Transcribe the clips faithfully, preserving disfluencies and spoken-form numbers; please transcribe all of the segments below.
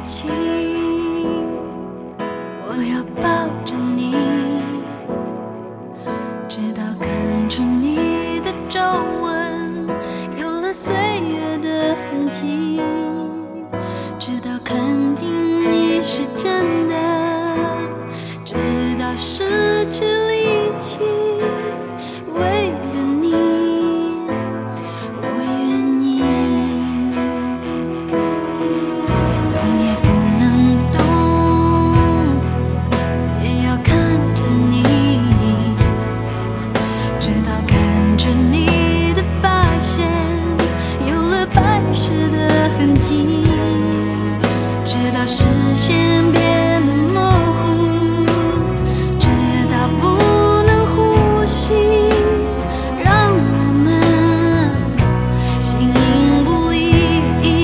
起，我要抱着你，直到看出你的皱纹有了岁月的痕迹，直到肯定你是真的，直到失去力气，为了你我愿意，动也不能动，也要看着你，直到看着你的发线有了白雪的痕迹，直到视线变得模糊，直到不能呼吸，让我们形影不离。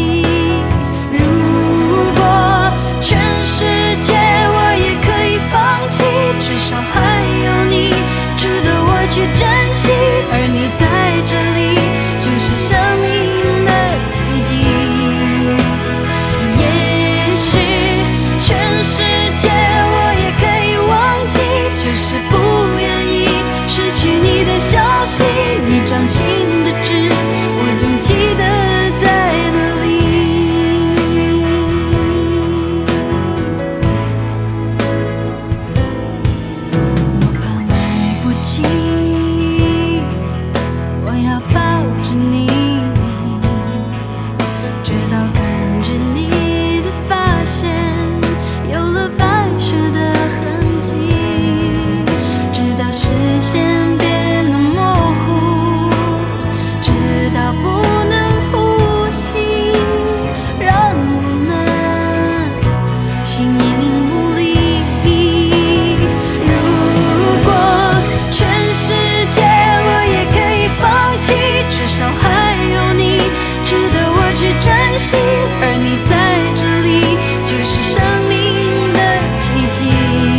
如果全世界我也可以放弃，至少还有你值得我去珍惜，而你在这里就是生命的奇迹。也许全世界我也可以忘记，只是不愿意失去你的消息，你掌心的痣我总记得在哪里。我怕来不及，我要抱着你，直到看着你的发线有了白雪的痕迹，直到视线变得模糊，直到不能呼吸，让我们形影不离。如果全世界我也可以放弃，至少还有你值得我去珍惜，而你在这里就是生命的奇迹。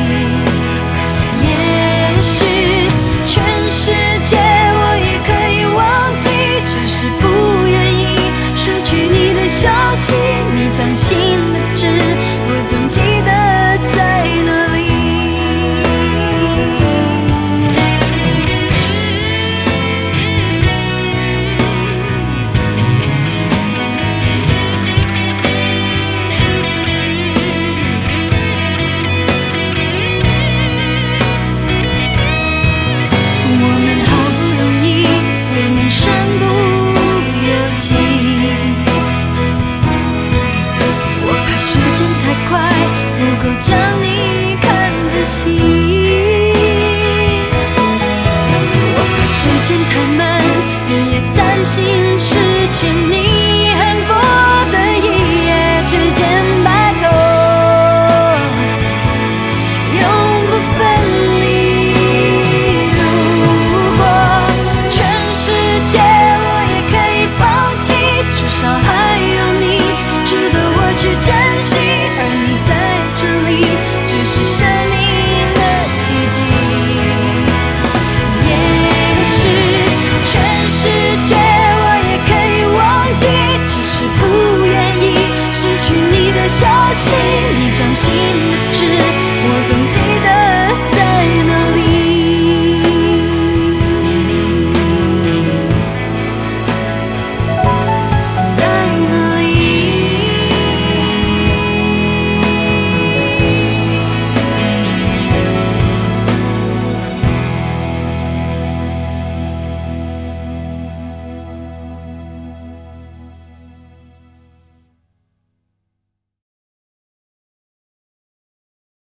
也许全世界我也可以忘记，只是不愿意失去你的消息，